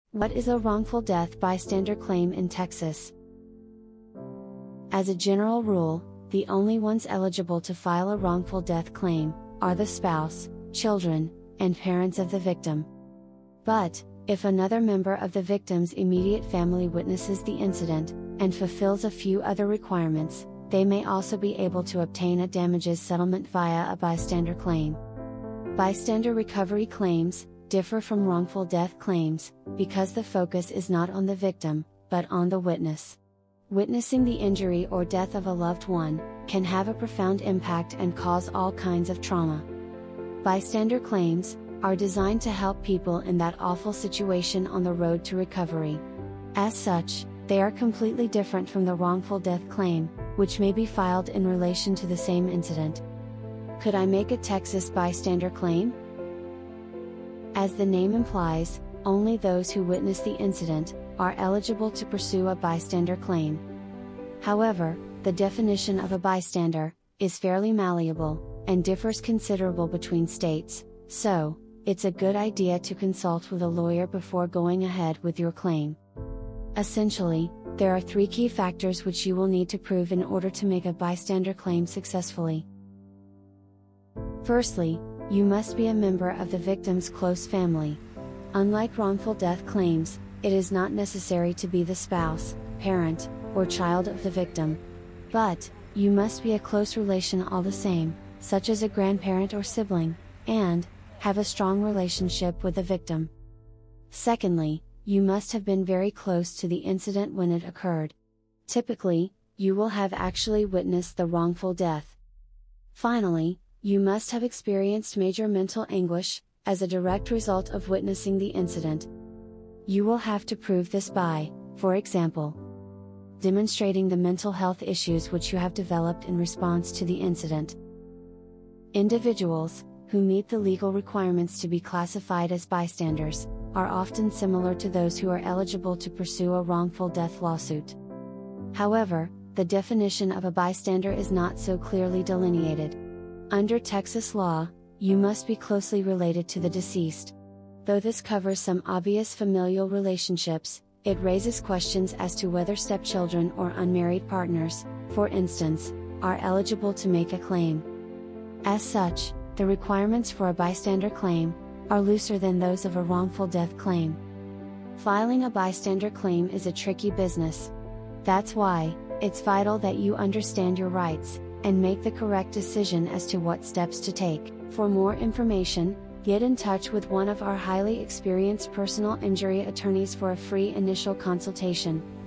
What is a wrongful death bystander claim in Texas? As a general rule, the only ones eligible to file a wrongful death claim are the spouse, children, and parents of the victim. But, if another member of the victim's immediate family witnesses the incident, and fulfills a few other requirements, they may also be able to obtain a damages settlement via a bystander claim. Bystander recovery claims differ from wrongful death claims because the focus is not on the victim, but on the witness. Witnessing the injury or death of a loved one can have a profound impact and cause all kinds of trauma. Bystander claims are designed to help people in that awful situation on the road to recovery. As such, they are completely different from the wrongful death claim, which may be filed in relation to the same incident. Could I make a Texas bystander claim? As the name implies, only those who witnessed the incident are eligible to pursue a bystander claim. However, the definition of a bystander is fairly malleable and differs considerable between states, so it's a good idea to consult with a lawyer before going ahead with your claim. Essentially, there are 3 key factors which you will need to prove in order to make a bystander claim successfully. Firstly, you must be a member of the victim's close family. Unlike wrongful death claims, it is not necessary to be the spouse, parent, or child of the victim. But, you must be a close relation all the same, such as a grandparent or sibling, and have a strong relationship with the victim. Secondly, you must have been very close to the incident when it occurred. Typically, you will have actually witnessed the wrongful death. Finally, you must have experienced major mental anguish as a direct result of witnessing the incident. You will have to prove this by, for example, demonstrating the mental health issues which you have developed in response to the incident. Individuals who meet the legal requirements to be classified as bystanders are often similar to those who are eligible to pursue a wrongful death lawsuit. However, the definition of a bystander is not so clearly delineated. Under Texas law, you must be closely related to the deceased. Though this covers some obvious familial relationships, it raises questions as to whether stepchildren or unmarried partners, for instance, are eligible to make a claim. As such, the requirements for a bystander claim are looser than those of a wrongful death claim. Filing a bystander claim is a tricky business. That's why it's vital that you understand your rights and make the correct decision as to what steps to take. For more information, get in touch with one of our highly experienced personal injury attorneys for a free initial consultation.